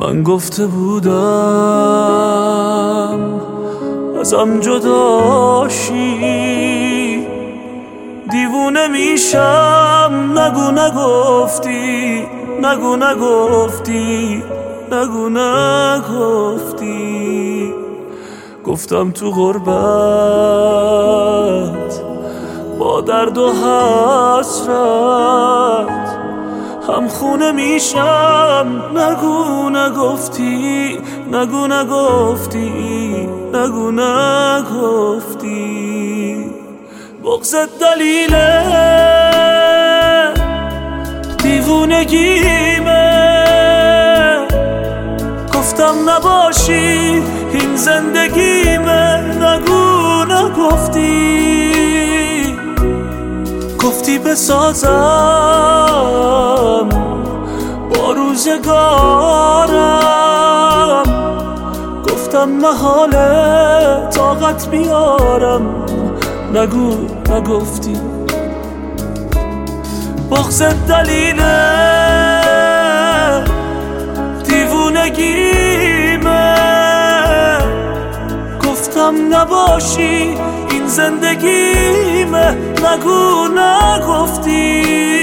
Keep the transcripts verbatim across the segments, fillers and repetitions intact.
من گفته بودم ازم جداشی، دیوونه میشم. نگو نگفتی، نگو نگفتی، نگو نگفتی. گفتم تو غربت با درد و حسرت هم خونه میشم. نگو نگفتی، نگو نگفتی، نگو نگفتی. بغضت دلیل دیوونگیمه، گفتم نباشی این زندگیمه. نگو نگفتی، گفتی بسازم با روزگارم. گفتم محاله طاقت بیارم. نگو نگفتی. بغضت دلیل دیوونگیمه، گفتم نباشی این زندگیمه. نگو نگفتی،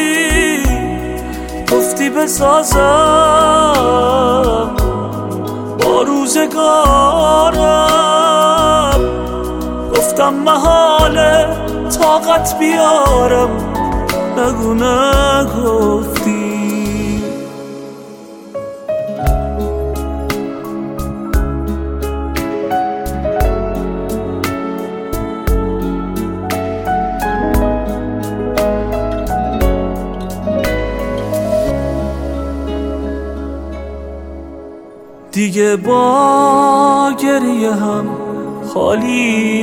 گفتی بسازم با روزگارم. گفتم محاله طاقت بیارم. نگو نگفتی. دیگه با گریه هم خالی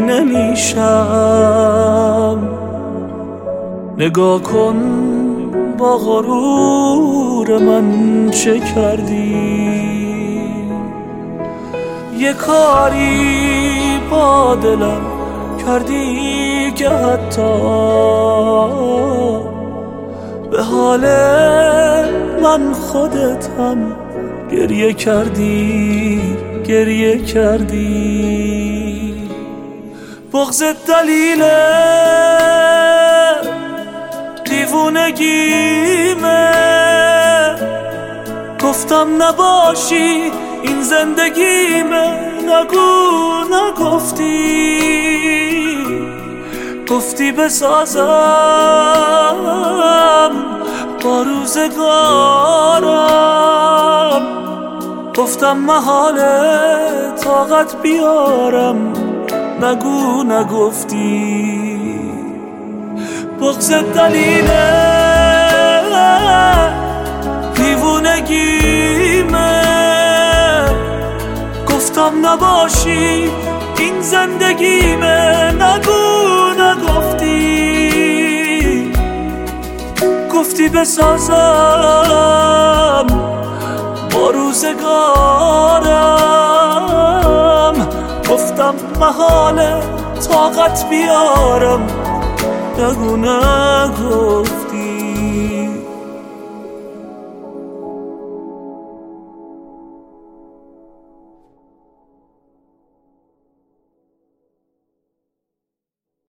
نمیشم. نگاه کن با غرور من چه کردی. یه کاری با دلم کردی که حتی به حال من خودت هم گریه کردی، گریه کردی. بغضت دلیل دیوونگیمه، گفتم نباشی این زندگیمه. نگو نگفتی، گفتی بسازم با روزگارم. گفتم محاله طاقت بیارم. نگو نگفتی. بغضت دلیل دیوونگیمه، گفتم نباشی این زندگیمه. نگو نگفتی، گفتی بسازم با روزگارم. گفتم محاله طاقت بیارم. نگو نگو